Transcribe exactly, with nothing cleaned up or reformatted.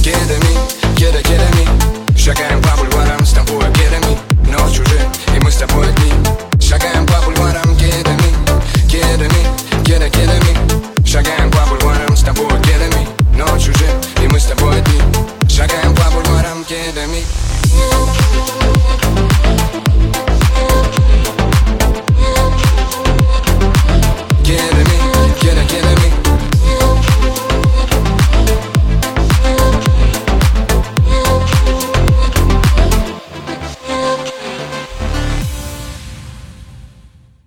Quiere de mí, quiere, quiere de mí. Шагаем по бульвару.